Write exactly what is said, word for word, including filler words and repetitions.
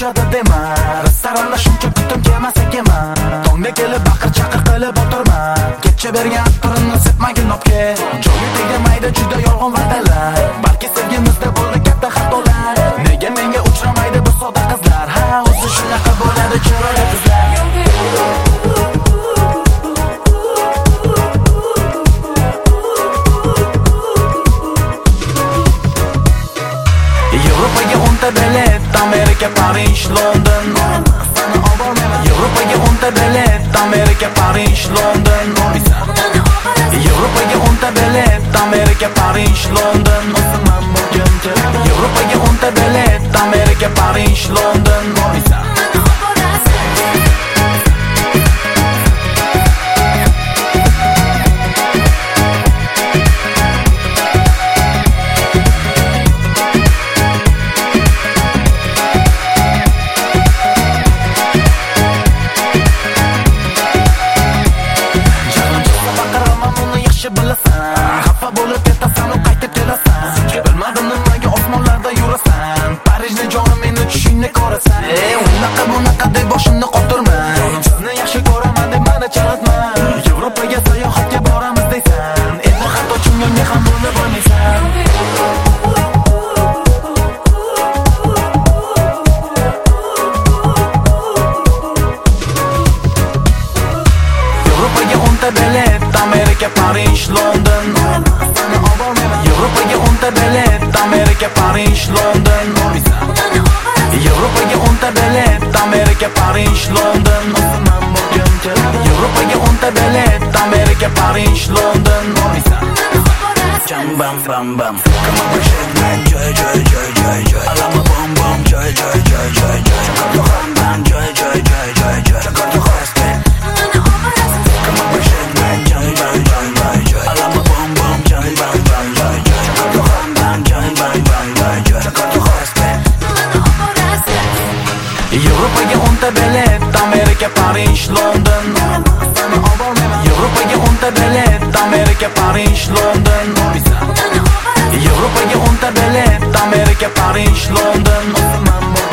joyda dema. Restoranda shuncha kutim kelmasa kema. Tongga kelib baqir chaqir qilib o'tirma. Ketcha bergan aqtirini sepmagin nopga. Joyi tegamaydi juda yolg'on va'dalar. Balki sevgimizda bo'ldi katta xatolar. Nega menga uchramaydi bu sodda qizlar? Ha, o'zi shunaqa bo'ladi chiroyli qizlar. Yevropaga o'nta bilet, Amerika, Parij, London. Yevropaga o'nta bilet, Amerika, Parij, London. Yevropaga o'nta bilet, Amerika, Parij, London. Yevropaga o'nta bilet, Amerika, Parij, London. Xafa bo'lib ketasan, u qaytib kelasan. Bilmadim nimaga osmonlarda yurasan. Parijni jonim meni tushingni ko'rasan. Ey, unaqa bunaqa deb boshimni qotirma. Sizni yaxshi ko'raman deb meni chalg'itma. Yevropaga sayohatga boramiz deysan. Endi hatto chunga ham bo'lib bo'lmaysan. Yevropaga o'nta bilet, Amerika, Parij, London. Yevropaga o'nta bilet, Amerika, Parij, London. Yevropaga o'nta bilet, Amerika, Parij, London. Yevropaga o'nta bilet, Amerika, Parij, London. Jam bam bam bam. Come on, push it, man. Joy, joy, joy, joy, joy. I love my boom boom. Joy, joy, joy, joy, joy. Check out the hot man. Joy, joy, joy, joy, joy. Check out the hot man. Come on, push it, man. Joy, joy, joy, joy, joy. I love my boom boom. Joy, bam, bam, joy, joy. Check out the hot man. Joy, bam, bam, joy, joy. Check out the hot man. Yevropaga o'nta bilet, Amerika, Parij, London. Yevropaga o'nta bilet, Amerika, Parij, London. Yevropaga o'nta bilet, Amerika, Parij, London.